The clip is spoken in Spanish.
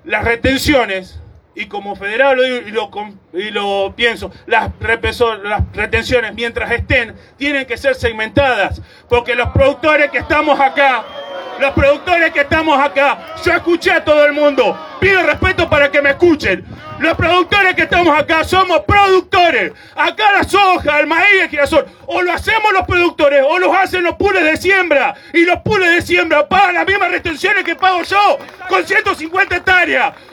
las retenciones, y como federal lo pienso, las retenciones mientras estén, tienen que ser segmentadas, porque los productores que estamos acá, yo escuché a todo el mundo, pido respeto para que me escuchen. Los productores que estamos acá somos productores. Acá la soja, el maíz, el girasol, o lo hacemos los productores o los hacen los pools de siembra. Y los pools de siembra pagan las mismas retenciones que pago yo con 150 hectáreas.